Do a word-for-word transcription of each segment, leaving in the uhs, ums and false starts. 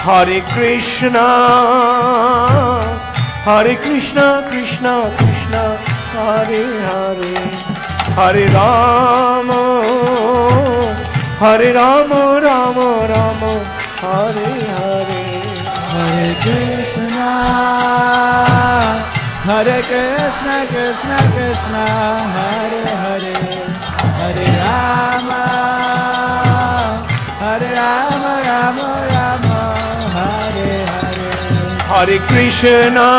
Hare Krishna, Hare Krishna, Krishna Krishna, Hare Hare, Hare Rama, Hare Rama, Rama Rama, Hare Hare. Hare Krishna, Hare Krishna, Krishna Krishna, Hare Hare, Hare Rama, Hare Rama, Rama Rama, Hare Hare. Hare Krishna,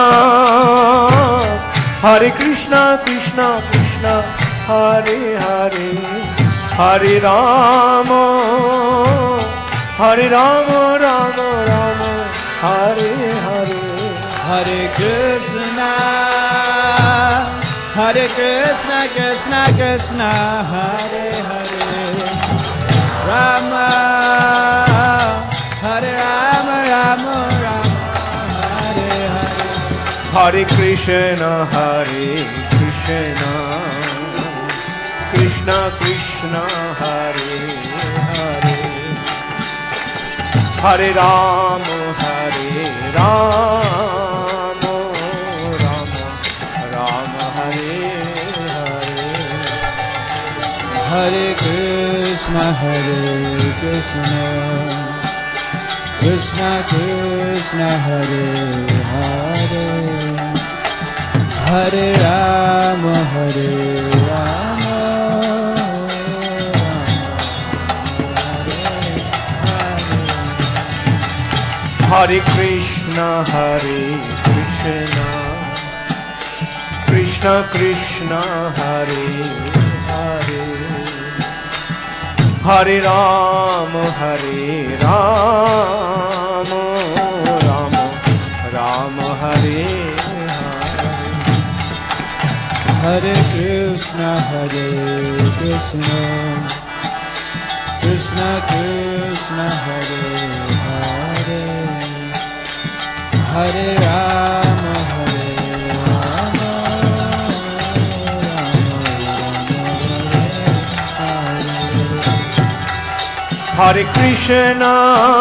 Hare Krishna, Krishna Krishna, Hare Hare, Hare Rama, Hare Rama, Rama Rama, Hare Hare. Hare Krishna, Hare Krishna, Krishna Krishna, Hare Hare, Rama, Hare Rama, Rama Rama, Hare Hare. Hare Krishna, Hare Krishna, Krishna Krishna, Hare Hare, Hare Rama, Hare Rama, Rama Rama, Hare Hare. Hare Krishna, Hare Krishna, Krishna Krishna, Hare Hare, Hare Rama, Hare Rama, Hare Krishna, Hare Krishna, Krishna Krishna, Hare Hare, Hare Rama, Hare Rama, Rama Rama, Hare Hare. Hare Krishna, Hare Krishna, Krishna Krishna, Hare Hare, Hare Rama, Hare Rama, Hare Krishna,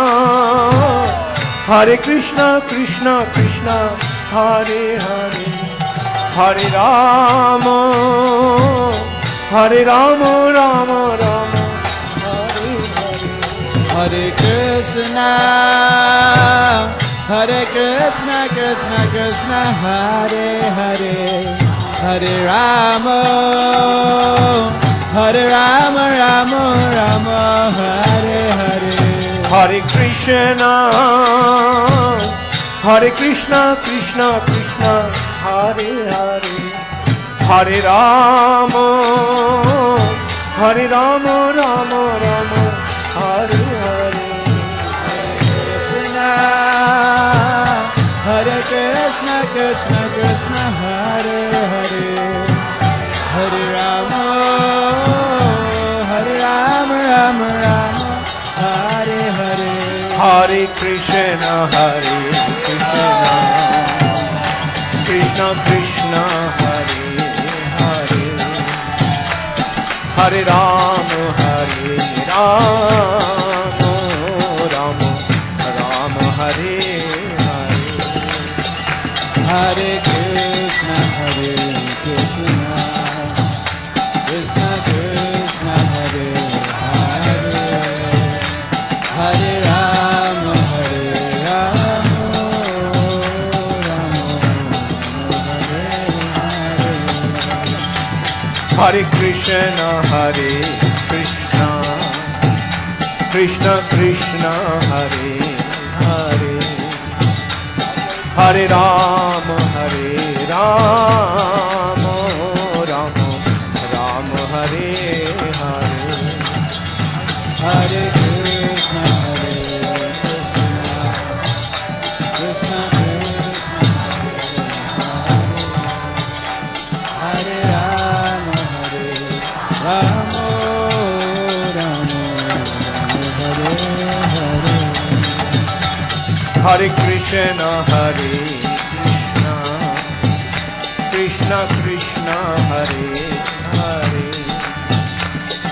Hare Krishna, Krishna Krishna, Hare Hare, Hare Rama, Hare Rama, Rama Rama, Hare Hare. Hare Krishna, Hare Krishna, Krishna Krishna, Hare Hare, Hare Rama, Hare Rama, Rama Rama, Hare Hare. Hare Krishna, Hare Krishna, Krishna Krishna, Hare Hare, Hare Rama, Hare Rama, Rama Rama, Hare Hare. Krishna, Hare Krishna, Krishna Krishna, Hare Hare, Hare Rama, Hare Rama, Rama Rama, Hare Hare. Hare Krishna, Hare Krishna, Krishna Krishna, Hare Hare, Hare Rama, Hare Rama, Rama Rama, Hare Hare. Hare Krishna, Hare Krishna, Krishna Krishna, Hare Hare, Hare Rama, Hare Rama, Rama Hare Hare. Hare Krishna, Hare Krishna, Krishna Krishna, Hare Hare, Hare Rama, Hare Rama, Rama Rama, Hare Hare. Hare Krishna, Hare Krishna, Krishna Krishna, Hare Rama, Hare Rama, Rama Rama, Hare Hare. Hare Krishna, Hare Krishna, Krishna Krishna, Hare Hare,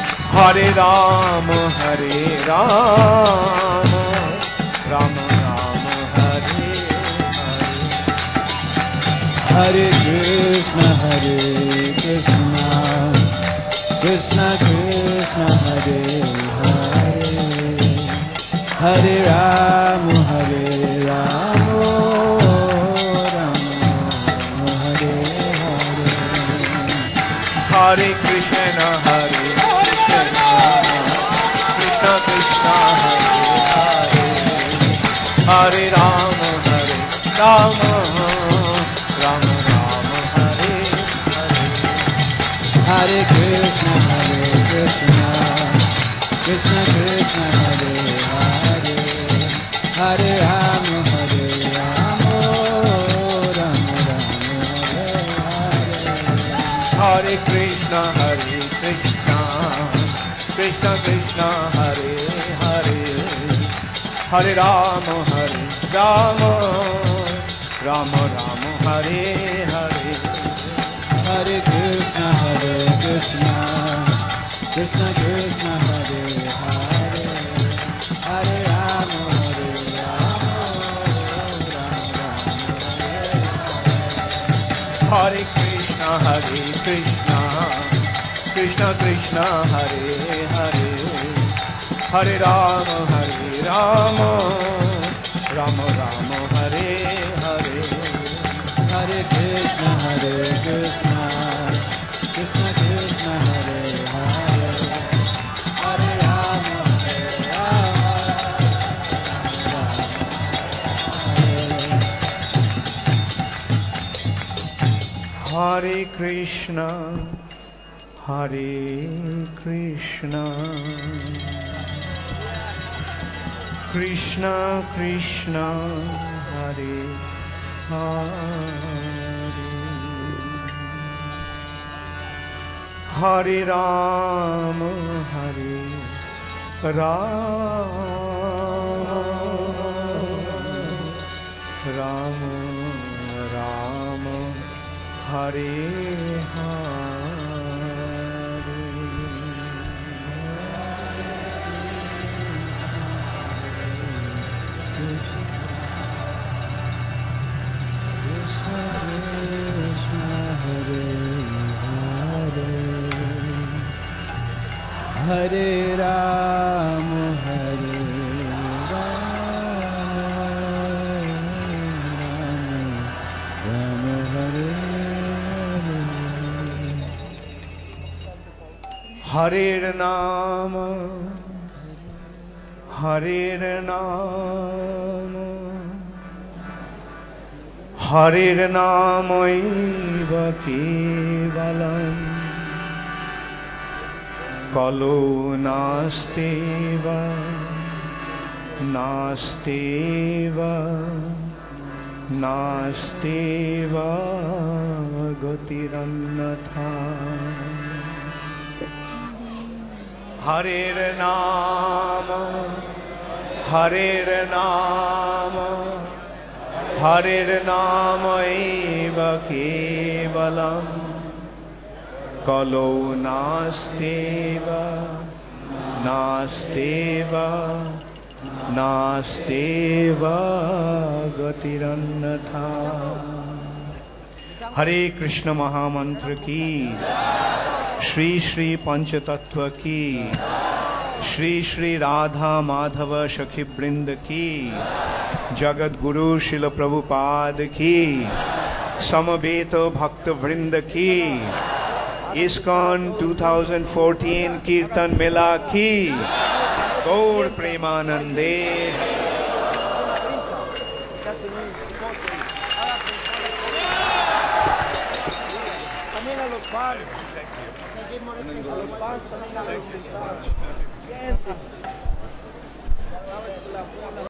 Hare Rama, Hare Rama, Rama Rama, Hare Krishna, Hare Krishna, Krishna Krishna, Hare Hare, Hare Rama, Hare Rama, Rama Hare Hare. Hare Krishna, Hare Krishna, Krishna Krishna, Hare Hare, Hare Rama, Hare Rama, Rama Rama, Hare Hare. Hare Krishna, Hare Krishna, Krishna Krishna, Hare Hare, Hare Rama, Hare Rama, Rama Rama, Hare Hare. Hare Krishna, Hare Krishna, Krishna Krishna, Hare Hare, Hare Rama, Hare Rama, Rama Rama, Hare Hare. Hare Krishna, Hare Krishna, Krishna Krishna, Hare Hare, Hare Rama, Hare Rama, Rama Rama, Hare Hare. Hare Krishna, Hare Krishna, Krishna Krishna, Hare Hare, Hare Rama, Hare Rama, Rama Rama, Hare Hare. Hare Krishna, Hare Krishna, Krishna Krishna, Hare Hare, Hare Rama, Hare Rama, Hare Krishna, Hare Krishna, Krishna Krishna, Hare Hare, Hare Rama, Hare Rama, Rama Rama, Hare Hare. Hare Rama, Hare Rama, Rama Hare Hare Nama, Hare Nama, Hare Namaiva Kevalam, Kalo Nasteva, Nasteva, Nasteva Gatirannatha. Hare Nama, Hare Nama, Hare Namaiva Kevalam, Kalo Nasteva, Nasteva, Nasteva Gatirannatha. Hare Krishna Mahamantra ki, Shri Shri Panchatattva ki, Shri Shri Radha Madhava Shakhi Brinda ki, Jagat Guru Srila Prabhupada ki, Samaveta Bhakta Vrinda ki, ISKCON twenty fourteen Kirtan Mela ki, Gaur Premanande. También a los padres. Seguimos a los padres, también a los